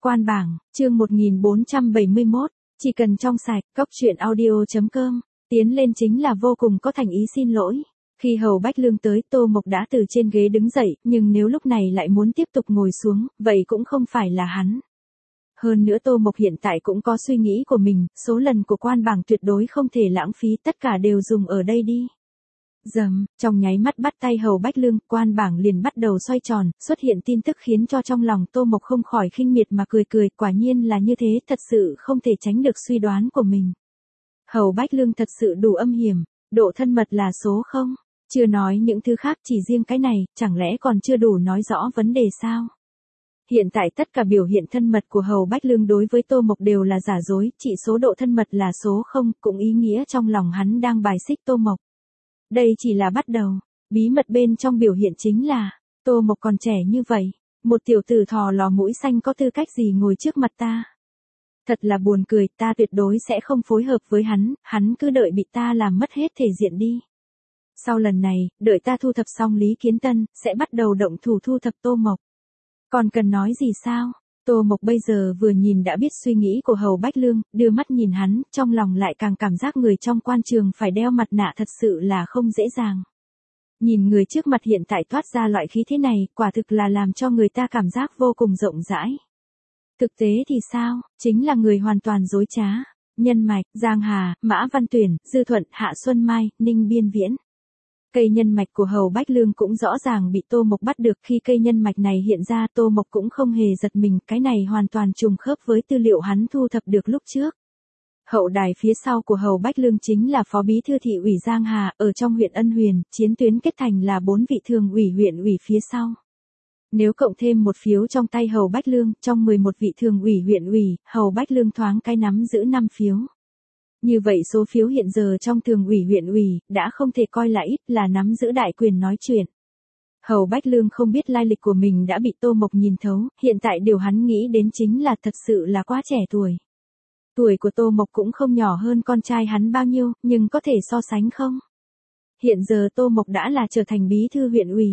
Quan bảng, chương 1471, chỉ cần trong sạch, cốc truyện audio.com, tiến lên chính là vô cùng có thành ý xin lỗi. Khi Hầu Bách Lương tới, Tô Mộc đã từ trên ghế đứng dậy, nhưng nếu lúc này lại muốn tiếp tục ngồi xuống, vậy cũng không phải là hắn. Hơn nữa Tô Mộc hiện tại cũng có suy nghĩ của mình, số lần của quan bảng tuyệt đối không thể lãng phí, tất cả đều dùng ở đây đi. Dầm, trong nháy mắt bắt tay Hầu Bách Lương, quan bảng liền bắt đầu xoay tròn, xuất hiện tin tức khiến cho trong lòng Tô Mộc không khỏi khinh miệt mà cười cười, quả nhiên là như thế, thật sự không thể tránh được suy đoán của mình. Hầu Bách Lương thật sự đủ âm hiểm, độ thân mật là số không, chưa nói những thứ khác, chỉ riêng cái này, chẳng lẽ còn chưa đủ nói rõ vấn đề sao? Hiện tại tất cả biểu hiện thân mật của Hầu Bách Lương đối với Tô Mộc đều là giả dối, chỉ số độ thân mật là số không, cũng ý nghĩa trong lòng hắn đang bài xích Tô Mộc. Đây chỉ là bắt đầu, bí mật bên trong biểu hiện chính là, Tô Mộc còn trẻ như vậy, một tiểu tử thò lò mũi xanh có tư cách gì ngồi trước mặt ta. Thật là buồn cười, ta tuyệt đối sẽ không phối hợp với hắn cứ đợi bị ta làm mất hết thể diện đi. Sau lần này, đợi ta thu thập xong Lý Kiến Tân, sẽ bắt đầu động thủ thu thập Tô Mộc. Còn cần nói gì sao? Tô Mộc bây giờ vừa nhìn đã biết suy nghĩ của Hầu Bách Lương, đưa mắt nhìn hắn, trong lòng lại càng cảm giác người trong quan trường phải đeo mặt nạ thật sự là không dễ dàng. Nhìn người trước mặt hiện tại toát ra loại khí thế này, quả thực là làm cho người ta cảm giác vô cùng rộng rãi. Thực tế thì sao? Chính là người hoàn toàn dối trá. Nhân mạch, Giang Hà, Mã Văn Tuyển, Dư Thuận, Hạ Xuân Mai, Ninh Biên Viễn. Cây nhân mạch của Hầu Bách Lương cũng rõ ràng bị Tô Mộc bắt được, khi cây nhân mạch này hiện ra Tô Mộc cũng không hề giật mình, cái này hoàn toàn trùng khớp với tư liệu hắn thu thập được lúc trước. Hậu đài phía sau của Hầu Bách Lương chính là Phó Bí Thư Thị ủy Giang Hà, ở trong huyện Ân Huyền, chiến tuyến kết thành là 4 vị thường ủy huyện ủy phía sau. Nếu cộng thêm một phiếu trong tay Hầu Bách Lương, trong 11 vị thường ủy huyện ủy, Hầu Bách Lương thoáng cái nắm giữ 5 phiếu. Như vậy số phiếu hiện giờ trong thường ủy huyện ủy, đã không thể coi là ít, là nắm giữ đại quyền nói chuyện. Hầu Bách Lương không biết lai lịch của mình đã bị Tô Mộc nhìn thấu, hiện tại điều hắn nghĩ đến chính là thật sự là quá trẻ tuổi. Tuổi của Tô Mộc cũng không nhỏ hơn con trai hắn bao nhiêu, nhưng có thể so sánh không? Hiện giờ Tô Mộc đã là trở thành bí thư huyện ủy.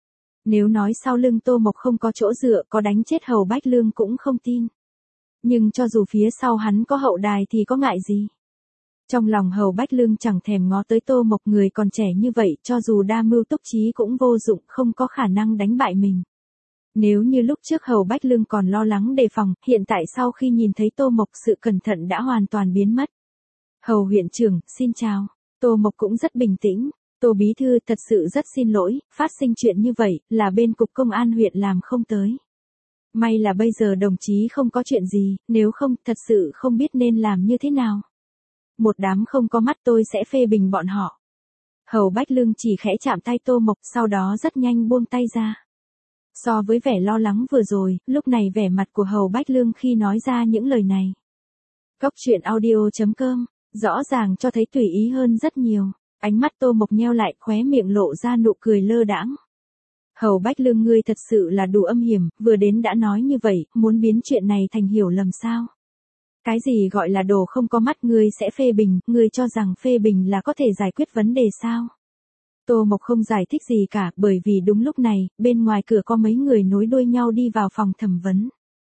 Nếu nói sau lưng Tô Mộc không có chỗ dựa, có đánh chết Hầu Bách Lương cũng không tin. Nhưng cho dù phía sau hắn có hậu đài thì có ngại gì? Trong lòng Hầu Bách Lương chẳng thèm ngó tới Tô Mộc, người còn trẻ như vậy, cho dù đa mưu túc trí cũng vô dụng, không có khả năng đánh bại mình. Nếu như lúc trước Hầu Bách Lương còn lo lắng đề phòng, hiện tại sau khi nhìn thấy Tô Mộc, sự cẩn thận đã hoàn toàn biến mất. Hầu huyện trưởng, xin chào. Tô Mộc cũng rất bình tĩnh. Tô Bí Thư, thật sự rất xin lỗi, phát sinh chuyện như vậy, là bên cục công an huyện làm không tới. May là bây giờ đồng chí không có chuyện gì, nếu không, thật sự không biết nên làm như thế nào. Một đám không có mắt, tôi sẽ phê bình bọn họ. Hầu Bách Lương chỉ khẽ chạm tay Tô Mộc, sau đó rất nhanh buông tay ra. So với vẻ lo lắng vừa rồi, lúc này vẻ mặt của Hầu Bách Lương khi nói ra những lời này. Cốc truyện audio.com, rõ ràng cho thấy tùy ý hơn rất nhiều. Ánh mắt Tô Mộc nheo lại, khóe miệng lộ ra nụ cười lơ đãng. Hầu Bách Lương, ngươi thật sự là đủ âm hiểm, vừa đến đã nói như vậy, muốn biến chuyện này thành hiểu lầm sao? Cái gì gọi là đồ không có mắt, ngươi sẽ phê bình, ngươi cho rằng phê bình là có thể giải quyết vấn đề sao? Tô Mộc không giải thích gì cả, bởi vì đúng lúc này, bên ngoài cửa có mấy người nối đuôi nhau đi vào phòng thẩm vấn.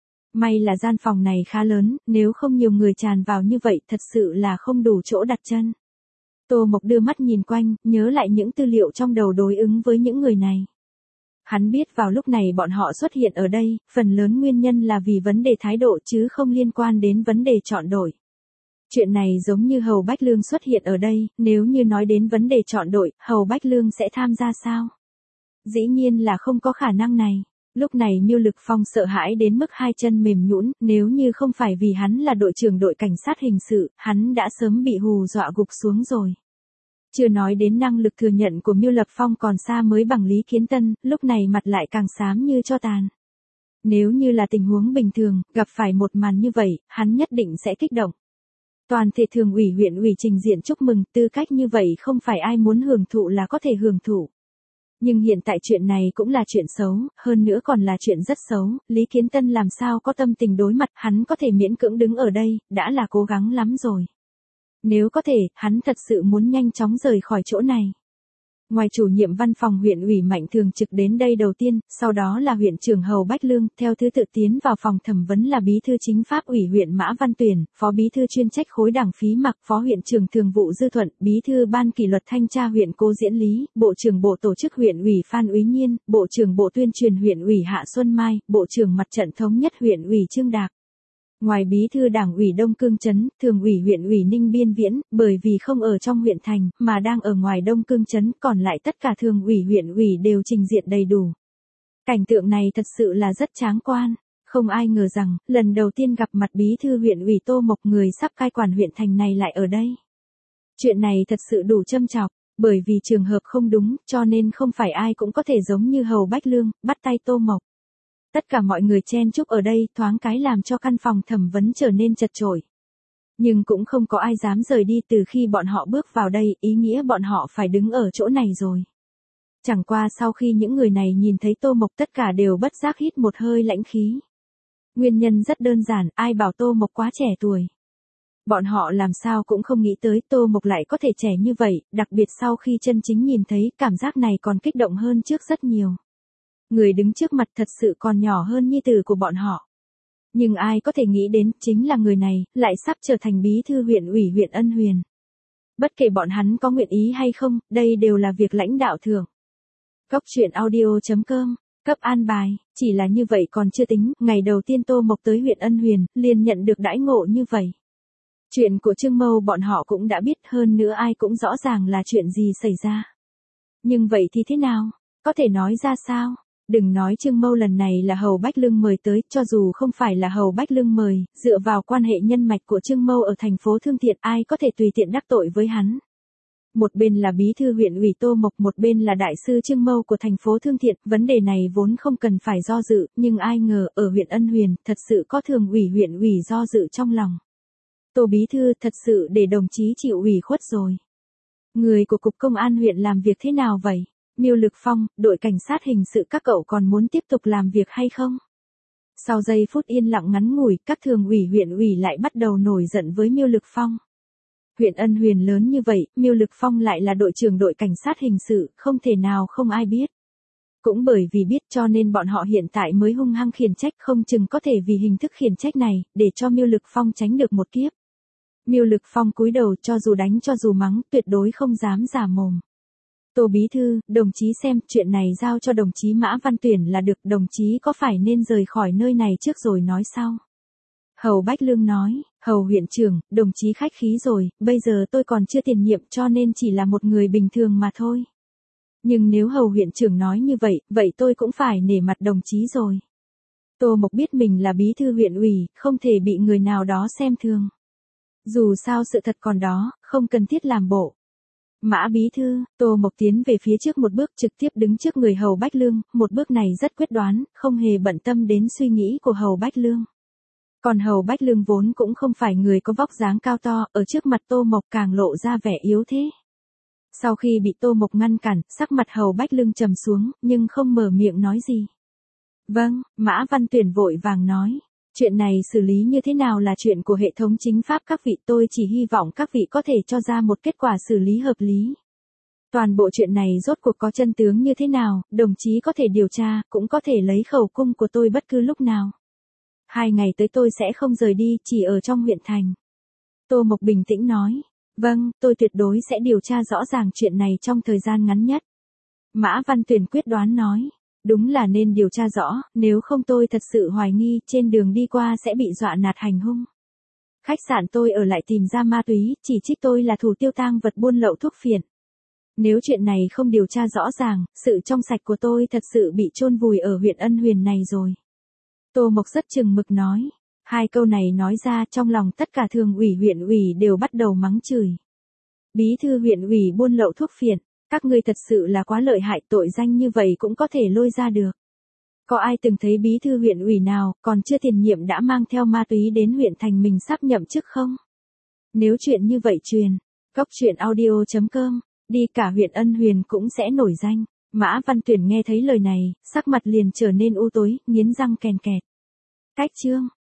May là gian phòng này khá lớn, nếu không nhiều người tràn vào như vậy, thật sự là không đủ chỗ đặt chân. Tô Mộc đưa mắt nhìn quanh, nhớ lại những tư liệu trong đầu đối ứng với những người này. Hắn biết vào lúc này bọn họ xuất hiện ở đây, phần lớn nguyên nhân là vì vấn đề thái độ chứ không liên quan đến vấn đề chọn đội. Chuyện này giống như Hầu Bách Lương xuất hiện ở đây, nếu như nói đến vấn đề chọn đội, Hầu Bách Lương sẽ tham gia sao? Dĩ nhiên là không có khả năng này. Lúc này Miêu Lực Phong sợ hãi đến mức hai chân mềm nhũn, nếu như không phải vì hắn là đội trưởng đội cảnh sát hình sự, hắn đã sớm bị hù dọa gục xuống rồi. Chưa nói đến năng lực thừa nhận của Miêu Lập Phong còn xa mới bằng Lý Kiến Tân, lúc này mặt lại càng xám như tro tàn. Nếu như là tình huống bình thường, gặp phải một màn như vậy, hắn nhất định sẽ kích động. Toàn thể thường ủy huyện ủy trình diện chúc mừng, tư cách như vậy không phải ai muốn hưởng thụ là có thể hưởng thụ. Nhưng hiện tại chuyện này cũng là chuyện xấu, hơn nữa còn là chuyện rất xấu, Lý Kiến Tân làm sao có tâm tình đối mặt, hắn có thể miễn cưỡng đứng ở đây, đã là cố gắng lắm rồi. Nếu có thể, hắn thật sự muốn nhanh chóng rời khỏi chỗ này. Ngoài chủ nhiệm văn phòng huyện ủy Mạnh Thường Trực đến đây đầu tiên, sau đó là huyện trưởng Hầu Bách Lương, theo thứ tự tiến vào phòng thẩm vấn là bí thư chính pháp ủy huyện Mã Văn Tuyển, phó bí thư chuyên trách khối đảng Phí Mặc, phó huyện trưởng thường vụ Dư Thuận, bí thư ban kỷ luật thanh tra huyện Cố Diễn Lý, bộ trưởng bộ tổ chức huyện ủy Phan Úy Nhiên, bộ trưởng bộ tuyên truyền huyện ủy Hạ Xuân Mai, bộ trưởng mặt trận thống nhất huyện ủy Trương Đạc. Ngoài bí thư đảng ủy Đông Cương Trấn, thường ủy huyện ủy Ninh Biên Viễn, bởi vì không ở trong huyện thành, mà đang ở ngoài Đông Cương Trấn, còn lại tất cả thường ủy huyện ủy đều trình diện đầy đủ. Cảnh tượng này thật sự là rất tráng quan. Không ai ngờ rằng, lần đầu tiên gặp mặt bí thư huyện ủy Tô Mộc, người sắp cai quản huyện thành này lại ở đây. Chuyện này thật sự đủ châm chọc, bởi vì trường hợp không đúng, cho nên không phải ai cũng có thể giống như Hầu Bách Lương, bắt tay Tô Mộc. Tất cả mọi người chen chúc ở đây, thoáng cái làm cho căn phòng thẩm vấn trở nên chật chội. Nhưng cũng không có ai dám rời đi từ khi bọn họ bước vào đây, ý nghĩa bọn họ phải đứng ở chỗ này rồi. Chẳng qua sau khi những người này nhìn thấy Tô Mộc tất cả đều bất giác hít một hơi lãnh khí. Nguyên nhân rất đơn giản, ai bảo Tô Mộc quá trẻ tuổi. Bọn họ làm sao cũng không nghĩ tới Tô Mộc lại có thể trẻ như vậy, đặc biệt sau khi chân chính nhìn thấy, cảm giác này còn kích động hơn trước rất nhiều. Người đứng trước mặt thật sự còn nhỏ hơn nhi tử của bọn họ. Nhưng ai có thể nghĩ đến, chính là người này, lại sắp trở thành bí thư huyện ủy huyện Ân Huyền. Bất kể bọn hắn có nguyện ý hay không, đây đều là việc lãnh đạo thưởng. Cốc truyện audio.com, cấp an bài, chỉ là như vậy còn chưa tính, ngày đầu tiên Tô Mộc tới huyện Ân Huyền, liền nhận được đãi ngộ như vậy. Chuyện của Trương Mâu bọn họ cũng đã biết, hơn nữa ai cũng rõ ràng là chuyện gì xảy ra. Nhưng vậy thì thế nào? Có thể nói ra sao? Đừng nói Trương Mâu lần này là Hầu Bách Lương mời tới, cho dù không phải là Hầu Bách Lương mời, dựa vào quan hệ nhân mạch của Trương Mâu ở thành phố Thương Thiện, ai có thể tùy tiện đắc tội với hắn. Một bên là bí thư huyện ủy Tô Mộc, một bên là đại sư Trương Mâu của thành phố Thương Thiện, vấn đề này vốn không cần phải do dự, nhưng ai ngờ ở huyện Ân Huyền, thật sự có thường ủy huyện ủy do dự trong lòng. Tô bí thư thật sự để đồng chí chịu ủy khuất rồi. Người của Cục Công an huyện làm việc thế nào vậy? Miêu Lực Phong, đội cảnh sát hình sự các cậu còn muốn tiếp tục làm việc hay không? Sau giây phút yên lặng ngắn ngủi, các thường ủy huyện ủy lại bắt đầu nổi giận với Miêu Lực Phong. Huyện Ân Huyền lớn như vậy, Miêu Lực Phong lại là đội trưởng đội cảnh sát hình sự, không thể nào không ai biết. Cũng bởi vì biết cho nên bọn họ hiện tại mới hung hăng khiển trách, không chừng có thể vì hình thức khiển trách này, để cho Miêu Lực Phong tránh được một kiếp. Miêu Lực Phong cúi đầu, cho dù đánh cho dù mắng, tuyệt đối không dám giả mồm. Tô bí thư, đồng chí xem, chuyện này giao cho đồng chí Mã Văn Tuyển là được, đồng chí có phải nên rời khỏi nơi này trước rồi nói sau. Hầu Bách Lương nói, Hầu huyện trưởng, đồng chí khách khí rồi, bây giờ tôi còn chưa tiền nhiệm cho nên chỉ là một người bình thường mà thôi. Nhưng nếu Hầu huyện trưởng nói như vậy, vậy tôi cũng phải nể mặt đồng chí rồi. Tô Mộc biết mình là bí thư huyện ủy, không thể bị người nào đó xem thường. Dù sao sự thật còn đó, không cần thiết làm bộ. Mã bí thư, Tô Mộc tiến về phía trước một bước, trực tiếp đứng trước người Hầu Bách Lương, một bước này rất quyết đoán, không hề bận tâm đến suy nghĩ của Hầu Bách Lương. Còn Hầu Bách Lương vốn cũng không phải người có vóc dáng cao to, ở trước mặt Tô Mộc càng lộ ra vẻ yếu thế. Sau khi bị Tô Mộc ngăn cản, sắc mặt Hầu Bách Lương trầm xuống, nhưng không mở miệng nói gì. Vâng, Mã Văn Tuyển vội vàng nói. Chuyện này xử lý như thế nào là chuyện của hệ thống chính pháp các vị, tôi chỉ hy vọng các vị có thể cho ra một kết quả xử lý hợp lý. Toàn bộ chuyện này rốt cuộc có chân tướng như thế nào, đồng chí có thể điều tra, cũng có thể lấy khẩu cung của tôi bất cứ lúc nào. 2 ngày tới tôi sẽ không rời đi, chỉ ở trong huyện thành. Tô Mộc bình tĩnh nói. Vâng, tôi tuyệt đối sẽ điều tra rõ ràng chuyện này trong thời gian ngắn nhất. Mã Văn Tuyển quyết đoán nói. Đúng là nên điều tra rõ, nếu không tôi thật sự hoài nghi, trên đường đi qua sẽ bị dọa nạt hành hung. Khách sạn tôi ở lại tìm ra ma túy, chỉ trích tôi là thủ tiêu tang vật buôn lậu thuốc phiện. Nếu chuyện này không điều tra rõ ràng, sự trong sạch của tôi thật sự bị chôn vùi ở huyện Ân Huyền này rồi. Tô Mộc rất chừng mực nói. 2 câu này nói ra, trong lòng tất cả thường ủy huyện ủy đều bắt đầu mắng chửi. Bí thư huyện ủy buôn lậu thuốc phiện. Các ngươi thật sự là quá lợi hại, tội danh như vậy cũng có thể lôi ra được. Có ai từng thấy bí thư huyện ủy nào, còn chưa tiền nhiệm đã mang theo ma túy đến huyện thành mình sắp nhậm chức không? Nếu chuyện như vậy truyền, cốc truyện audio.com, đi cả huyện Ân Huyền cũng sẽ nổi danh. Mã Văn Tuyển nghe thấy lời này, sắc mặt liền trở nên u tối, nghiến răng kèn kẹt. Cách chương.